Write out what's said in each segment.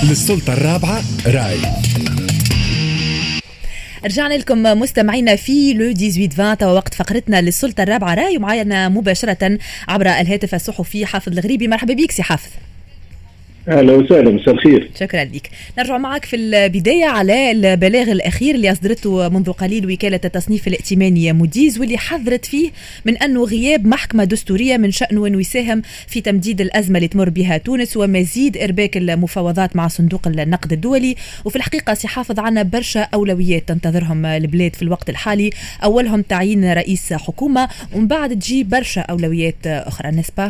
للسلطة الرابعة راي. رجعنا لكم مستمعينا في لو 18-20 ووقت فقرتنا للسلطة الرابعة راي، ومعنا مباشرة عبر الهاتف الصحفي حافظ الغريبي. مرحبا بك سي حافظ. اهلا وسهلا، مساء الخير. شكرا لك. نرجع معك في البدايه على البلاغ الاخير اللي اصدرته منذ قليل وكاله التصنيف الائتماني موديز، واللي حذرت فيه من انه غياب محكمه دستوريه من شانه انه يساهم في تمديد الازمه اللي تمر بها تونس ومزيد ارباك المفاوضات مع صندوق النقد الدولي. وفي الحقيقه سي حافظ عنا برشا اولويات تنتظرهم البلاد في الوقت الحالي، اولهم تعيين رئيس حكومه ومن بعد تجي برشا اولويات اخرى، نسبه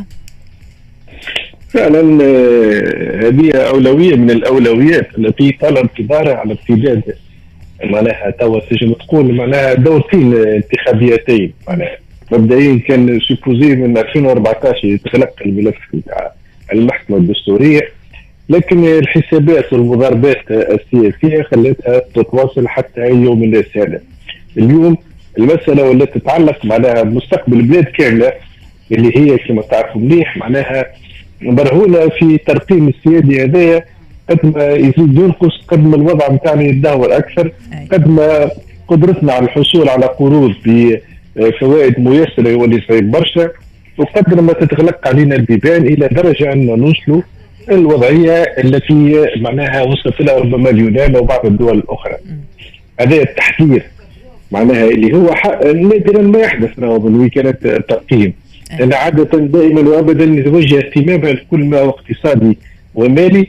فعلا هذه أولوية من الأولويات التي طال انتظارها على امتداد معناها توا تنجم تقول معناها دورتين انتخابيتين. معناها مبدئيا كان سيبوزي من 2014 يتخلق الملف بتاع المحكمة الدستورية، لكن الحسابات والمضاربات السياسية خلتها تتواصل حتى يوم الناس هذا. اليوم المسألة والتي تتعلق معناها بمستقبل البلاد كاملة اللي هي كما تعرفوا مليح معناها مرهونة في ترقيم السيادي هذايا، قد ما يزيد ينقص قد ما الوضع متاعنا يتدهور أكثر، قد ما قدرتنا على الحصول على قروض بفوائد ميسرة يولي صعيب برشا، وقدر ما تتغلق علينا البيبان إلى درجة أن نوصلوا الوضعية التي معناها وصلت لها ربما اليونان وبعض الدول الأخرى. هذا التحذير معناها اللي هو نادرا ما يحدث من وكالة الترقيم، لأن عادة دائما وأبدا يتوجه اهتمامها لكل ما هو اقتصادي ومالي،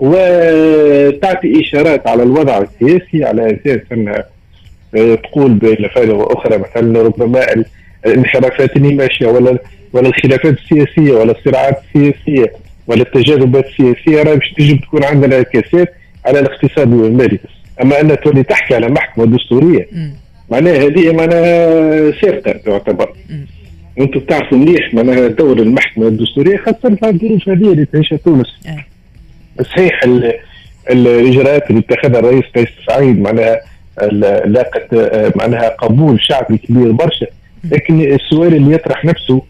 وتعطي إشارات على الوضع السياسي على أساس أن تقول بلفظة أخرى مثلا ربما الانحرافات اللي ماشية ولا الخلافات السياسية ولا الصراعات السياسية ولا التجاذبات السياسية راه باش تجب تكون عندنا انعكاسات على الاقتصاد والمالي. أما أن تولي تحكي على محكمة دستورية معناها هذه معناها سرقة تعتبر. وانتم بتعرفوا مليح معناها دور المحكمة الدستورية خاصة في الظروف هذه اللي تعيشها تونس. صحيح الإجراءات اللي اتخذها الرئيس قيس سعيد معناها لاقت معناها قبول شعبي كبير برشا، لكن السؤال اللي يطرح نفسه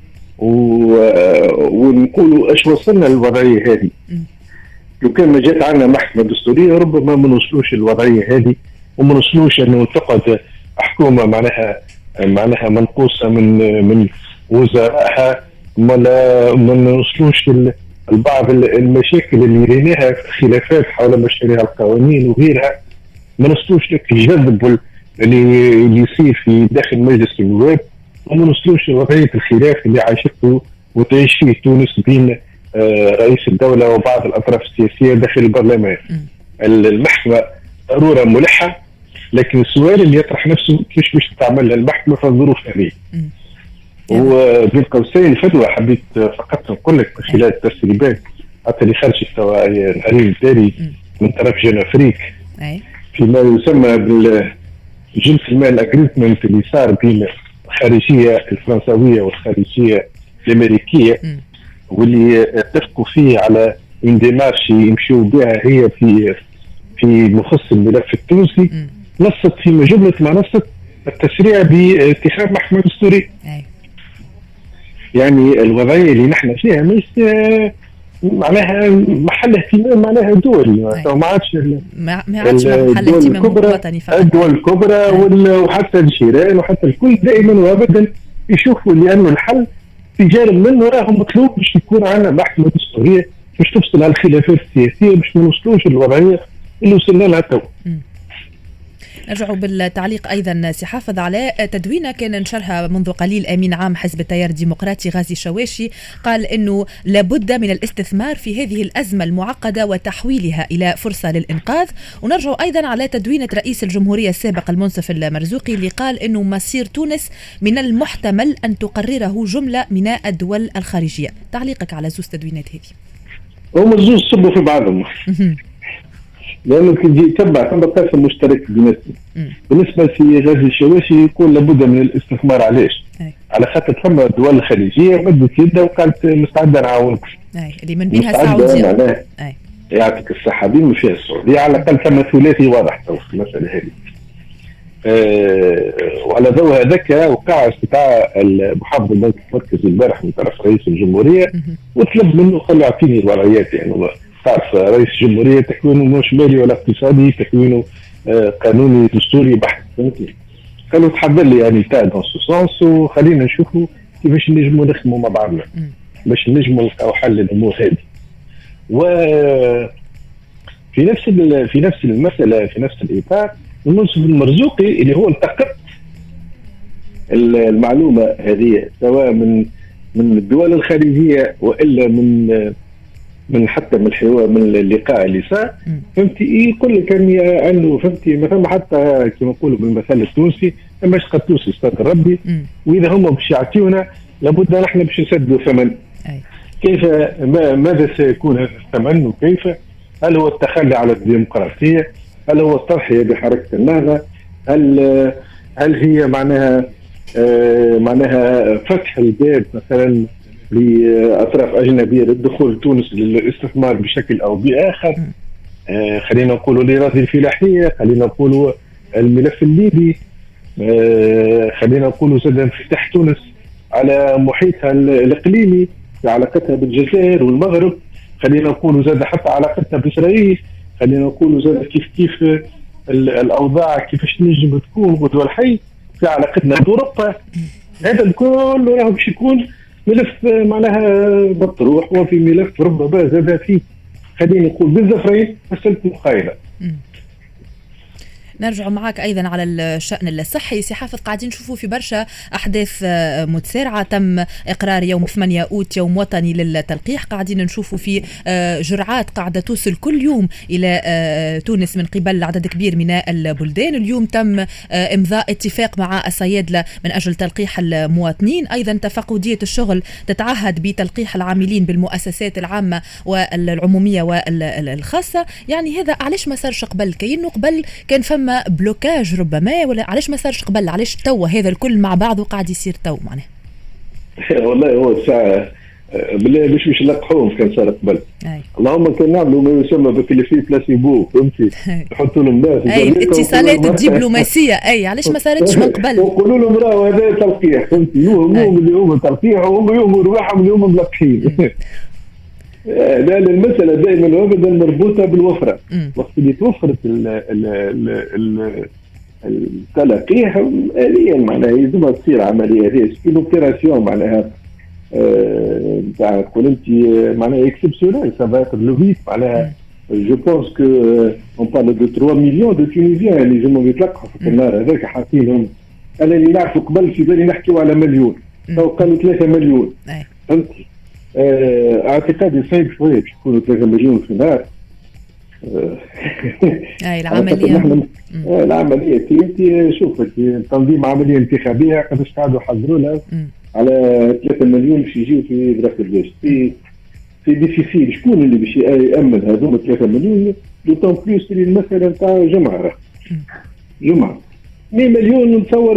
ونقولوا ايش وصلنا للوضعية هذه. لو كان ما جات عنا محكمة دستورية ربما ما نوصلوش للوضعية هذه، وما نوصلوش انه تقعد حكومة معناها منقوصة من وزرائها، ما نوصلوش لبعض المشاكل اللي ريناها خلافات حول مشاريع القوانين وغيرها، ما نوصلوش لك الجذب اللي يصير في داخل مجلس النواب، وما نوصلوش لوضعية الخلاف اللي عاشته وتعيش فيه تونس بين رئيس الدولة وبعض الأطراف السياسية داخل البرلمان. المحكمة ضرورة ملحة، لكن السؤال اللي يطرح نفسه كيف باش تعمل المحكمة في الظروف هذه. وبين قوسين فتوى حبيت فقط نقول لك خلال التسريبات حتى اللي خرجت توا الحريم الداري من طرف جنوفريك فيما يسمى بالجنتلمان اجريمنت اللي صار بين الخارجية الفرنسوية والخارجية الأمريكية، واللي اتفقوا فيه على ان ديمارش يمشوا بها هي في مخص الملف التونسي، نصت في جملة ما نصت التسريع باتخاذ محكمة دستورية. يعني الوضعية اللي نحن فيها مش معناها محل اهتمام معناها دولي، ما عادش محل اهتمام وطني فقط. الدول الكبرى وحتى الجيران وحتى الكل دائما وابدا يشوفوا لأنه الحل في جانب منه راه مطلوب باش يكون عندنا محكمة دستورية باش تفصل على الخلافات السياسية باش ما نوصلوش للوضعية اللي وصلنا لها تو. نرجعوا بالتعليق أيضا سي حافظ على تدوينة كان نشرها منذ قليل أمين عام حزب التيار الديمقراطي غازي الشواشي، قال إنه لابد من الاستثمار في هذه الأزمة المعقدة وتحويلها إلى فرصة للإنقاذ. ونرجعوا أيضا على تدوينة رئيس الجمهورية السابق المنصف المرزوقي اللي قال إنه مصير تونس من المحتمل أن تقرره جملة من الدول الخارجية. تعليقك على زوز تدوينات هذه؟ هم الزوز صبوا في بعضهم لأنه كي يتبع ثم قاسم مشترك بالنسبة لغازي الشواشي يقول لابد من الاستثمار. علاش؟ على خاطر ثم الدول الخليجية مدت يدها وقالت مستعدة نعاونك، اللي من بينها السعودية يعطيك الصحة بما فيها السعودية، على الأقل ثم ثلاثي واضح في المسألة هذه. وعلى ضوء هذاك وقع استدعاء محافظ البنك المركزي البارح من طرف رئيس الجمهورية وطلب منه قال له اعطيني الوضعيات، يعني تعرف رئيس الجمهوريه تكوينه مش مالي ولا اقتصادي، تكوينه قانوني دستوري بحت، فهمتي؟ قالوا تحضر لي يعني تاع دون سو سونس، وخلينا نشوفوا كيفاش نجموا نخدموا مع بعضنا باش نجموا نلقاو حل للامور هذه. و في نفس المساله، في نفس الاطار، المنصف المرزوقي اللي هو التقط المعلومه هذه سواء من الدول الخارجيه والا من حتى من الحوار، من اللقاء اللي صار، فهمتي؟ يقول لك انه فهمتي ما ثم حتى كما نقولوا بالمثل التونسي ما قد توصي استاذ ربي، واذا هم باش يعطيونا لابد نحن باش نسدوا ثمن. كيف ماذا سيكون هذا الثمن وكيف؟ هل هو التخلي على الديمقراطيه؟ هل هو التضحيه بحركه النهضه؟ هل هي معناها فتح الباب مثلا لأطراف أجنبية للدخول تونس للاستثمار بشكل أو بآخر؟ خلينا نقولوا الإراده الفلاحية، خلينا نقولوا الملف الليبي، خلينا نقولوا زاد انفتاح تونس على محيطها الإقليمي في علاقتها بالجزائر والمغرب، خلينا نقولوا زاد حتى علاقتها بإسرائيل، خلينا نقولوا زاد كيف الأوضاع كيفاش نجم تكون غدوة الحي في علاقتنا بأوروبا. هذا الكل راه باش يكون ملف معناها مطروح، وفي ملف ربما زاد فيه خلينا نقول بالزفرين مسألة مخايلة. نرجع معك أيضا على الشأن الصحي. سي حافظ، قاعدين نشوفوا في برشا أحداث متسارعة، تم إقرار يوم 8 أوت يوم وطني للتلقيح، قاعدين نشوفوا في جرعات قاعدة توصل كل يوم إلى تونس من قبل عدد كبير من البلدان. اليوم تم إمضاء اتفاق مع الصيادلة من أجل تلقيح المواطنين. أيضا تفقدية الشغل تتعهد بتلقيح العاملين بالمؤسسات العامة والعمومية والخاصة. يعني هذا علاش ما صارش قبل؟ كأنه قبل كان فما بلوكاج ربما، ولا علاش ما صارش قبل؟ علاش توا هذا الكل مع بعض وقاعد يصير تو معناه؟ والله هو الساعة بالله مش نلقحوهم كان صار قبل. اللهم كان نعملوا ما يسمى بكليفي بلاسيبو، فهمتي؟ نحطوا لهم ناس الاتصالات الدبلوماسية. علاش ما صارتش من قبل؟ وقولوا لهم راهو هذا تلقيح، فهمتي؟ يوم اللي هم تلقيح وهم يوم رواحهم اللي هم ملقحين. لا المسألة دائما وابدا مربوطة بالوفرة. وقت اللي توفرت التلقيح آليا معناها يلزمها تصير عملية هذه سكين اوبيراسيون معناها نتاع تقول انت معناها اكسبسيونيل سافا لو فيت معناها جو بونس كو اون بارل دو 3 مليون دو تونيزيان اللي يلزمهم يتلقحوا في النهار هذاك، حاطينهم. انا اللي نعرفوا قبل في بالي نحكيوا على مليون، تو قالوا 3 مليون، فهمتي؟ اعتقادي الصيف شويه باش يكونوا 3 مليون في النهار. العمليه انت شوف تنظيم عمليه انتخابيه قداش قاعدوا يحضروا لها على 3 مليون باش يجيو في دراسه الجيش. في ديفيسيل شكون اللي باش يامن هذوما 3 مليون؟ دوطون بلوس اللي المساله نتاع جمعه 100 مليون نتصور.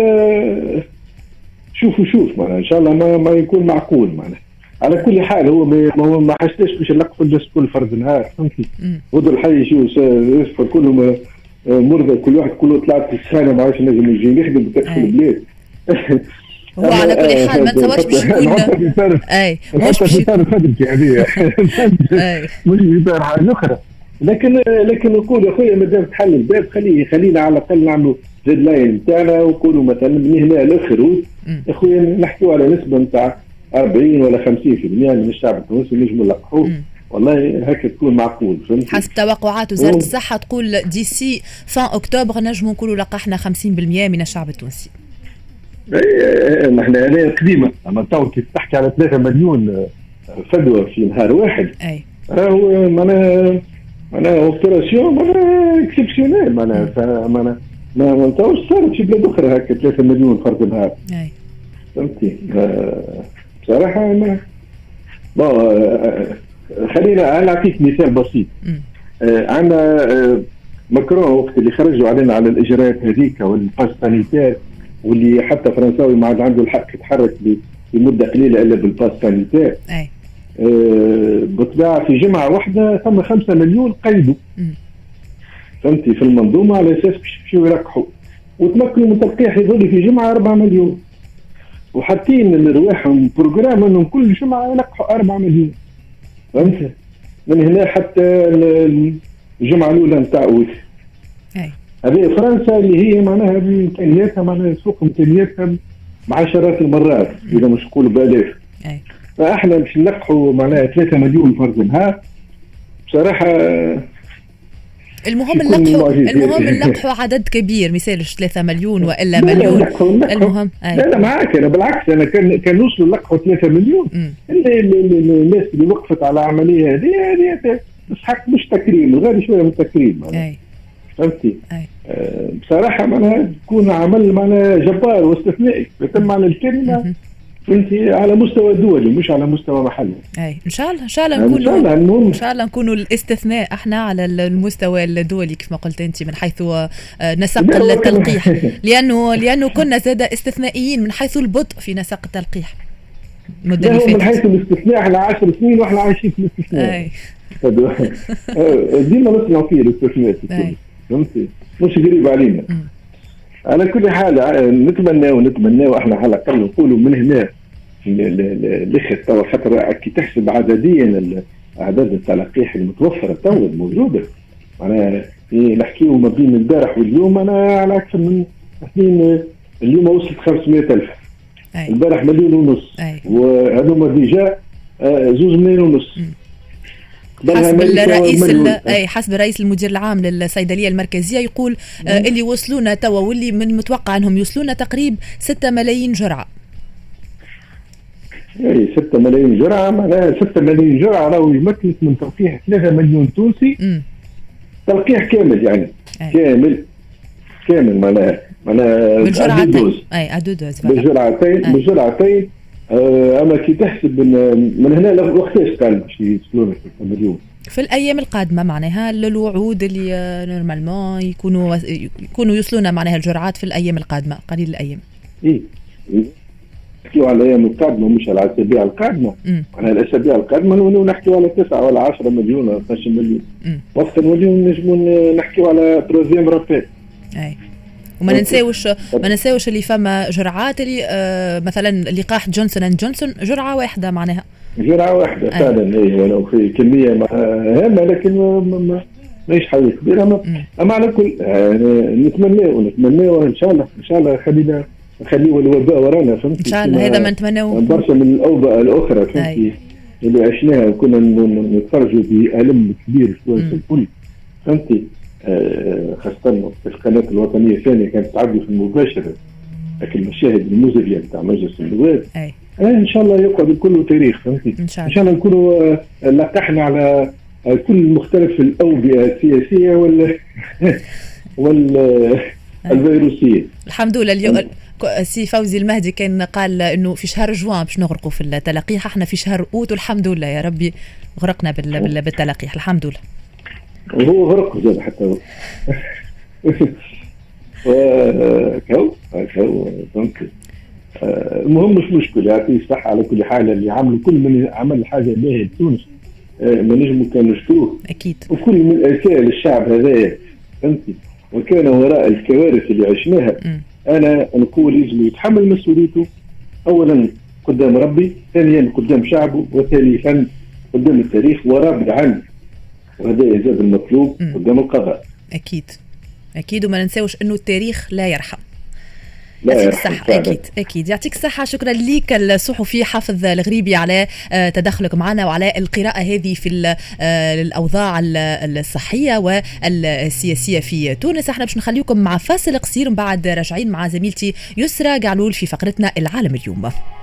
شوف معناها ان شاء الله ما يكون معقول معناها. على كل حال هو ما حاجتش باش نلقفوا الناس كل فرد نهار، فهمتي؟ غدو الحي يصفر كلهم مرضى، كل واحد كله طلعت في السنه ما عادش نجم يجي يخدم في البلاد. هو على كل حال ما تصورش باش يكون مش باش يصير خدمتي هذه مش يصير حاجه اخرى. لكن نقول يا خويا مادام تحل الباب خلينا على الاقل نعملوا ديدلاين نتاعنا، ونقولوا مثلا من هنا لاخر يا خويا نحكيوا على نسبه نتاع 40 ولا 50% من الشعب التونسي نجموا نلقحوه. والله هكا تكون معقول، فهمت؟ حسب توقعات وزارة الصحة تقول ديسي فان أكتوبر نجموا نقولوا لقحنا 50% من الشعب التونسي. نحن هنا قديمة، أما تو كيف تحكي على 3 مليون فدوى في نهار واحد، راهو معناها اوبيراسيون معناها اكسبسيونيل معناها ما توش صارت في بلاد أخرى هكا 3 مليون فرد نهار. فهمتي؟ بصراحة خلينا نعطيك مثال بسيط. عندنا ماكرون وقت اللي خرجوا علينا على الإجراءات هذيك والباس سانيتير، واللي حتى فرنساوي ما عاد عنده الحق يتحرك لمدة قليلة إلا بالباس سانيتير. بطبيعة في جمعة واحدة ثم 5 مليون قيدوا، فهمتي؟ في المنظومة على أساس باش يرقحوا، وتمكنوا من تلقيح يظل في جمعة 4 مليون، وحاطين لرواحهم بروجرام انهم كل جمعه يلقحوا 4 مليون، فهمت؟ من هنا حتى الجمعه الاولى نتاع اوت. هذه فرنسا اللي هي معناها بامكانياتها معناها سوق امكانياتها عشرات المرات اذا مش نقولوا بالاف. فاحنا باش نلقحوا معناها 3 مليون فرد بصراحه. المهم نلقحوا عدد كبير، مثالش 3 مليون والا مليون. المهم لا معاك انا بالعكس، انا كان نوصلوا نلقحوا 3 مليون. الناس اللي وقفت على العمليه هذه تستحق مش تكريم، غير شويه من التكريم. فهمتي؟ بصراحه معناها تكون عمل معناها جبار واستثنائي يتم على الكلمه فهمتي على مستوى دولي مش على مستوى محلي. ان شاء الله نكونوا الاستثناء احنا على المستوى الدولي كيف ما قلت انت من حيث نسق التلقيح، لانه كنا زاد استثنائيين من حيث البطء في نسق التلقيح. من حيث الاستثناء احنا 10 سنين واحنا عايشين في الاستثناء. ديما نصنع فيه الاستثناء فهمتي مش قريب علينا. على كل حال نتمنى احنا على الاقل نقولوا من هنا لخت تو خاطر كي تحسب عدديا اعداد التلقيح المتوفره تو الموجوده معناها نحكيو ما بين البارح واليوم انا على اكثر من اليوم وصلت 500,000. البارح 1.5 مليون وهذوما ديجا 2 مليون ونص. حسب رئيس المدير العام للصيدليه المركزيه يقول اللي وصلونا توا واللي من متوقع انهم يوصلونا تقريب 6 ملايين جرعه. 6 ملايين جرعه معناها 6 ملايين جرعه راهو يمثل من تلقيح 3 مليون تونسي. تلقيح كامل يعني كامل معناها بالجرعتين. بالجرعتين اما كي تحسب من هنا وقتاش قال باش يوصلوا 6 مليون في الايام القادمه معناها الوعود اللي نورمالمون يكونوا يوصلونا معناها الجرعات في الايام القادمه قليل الايام. نحكيو على الايام القادمه مش على الاسابيع القادمه. معناها الاسابيع القادمه نحكيو على 9 ولا 10 مليون ولا 12 مليون. وقت المليون نجموا نحكيو على تروزيام رابيد. وما ننساوش اللي فما جرعات اللي مثلا لقاح جونسون اند جونسون جرعه واحده معناها. جرعه واحده فعلا ولو في كميه هامه لكن ماهيش حاجه كبيره. اما على كل نتمنى ان شاء الله خلينا الوباء ورانا فهمت. ان شاء الله هذا ما نتمناوه. برشا من الاوبئه الاخرى فهمتي اللي عشناها وكنا نتفرجوا بألم كبير شويه في الكل فهمتي. خاصة في القناة الوطنية الثانية كانت تعدي في المباشر لكن المشاهد المزرية بتاع مجلس النواب. إن شاء الله يقعد الكل تاريخ فهمتي. إن شاء الله نكونوا لقحنا على كل مختلف الأوبئة السياسية والفيروسية. الحمد لله. اليوم سي فوزي المهدي كان قال إنه في شهر جوان باش نغرقوا في التلقيح، احنا في شهر أوت والحمد لله يا ربي غرقنا بالتلقيح الحمد لله. وهو غرق زاد حتى كو فهمت. المهم مش مشكل يعطيه الصحة على كل حال اللي عملوا كل من عمل حاجة باهية تونس ما نجموا كانوا نشكروه أكيد. وكل من أرسال الشعب هذا فهمتي وكان وراء الكوارث اللي عشناها. أنا نقول يجب يتحمل مسؤوليته أولا قدام ربي، ثانيا قدام شعبه، وثالثا قدام التاريخ ورابع عنه وهذا يزاد المطلوب قدام القضاء. أكيد وما ننساوش أنه التاريخ لا يرحم. يعطيك الصحة. أكيد يعطيك الصحة. شكرا لك الصحفي حافظ الغريبي على تدخلك معنا وعلى القراءة هذه في الأوضاع الصحية والسياسية في تونس. احنا باش نخليكم مع فاصل قصير من بعد راجعين مع زميلتي يسرى قعلول في فقرتنا العالم اليوم.